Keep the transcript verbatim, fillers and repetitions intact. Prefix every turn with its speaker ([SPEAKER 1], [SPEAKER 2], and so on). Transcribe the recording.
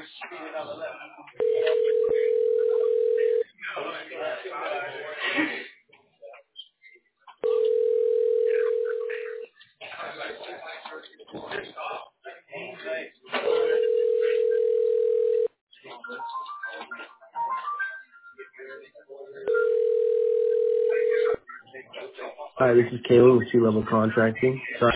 [SPEAKER 1] Hi, this is Caleb with Sea Level Contracting. Sorry.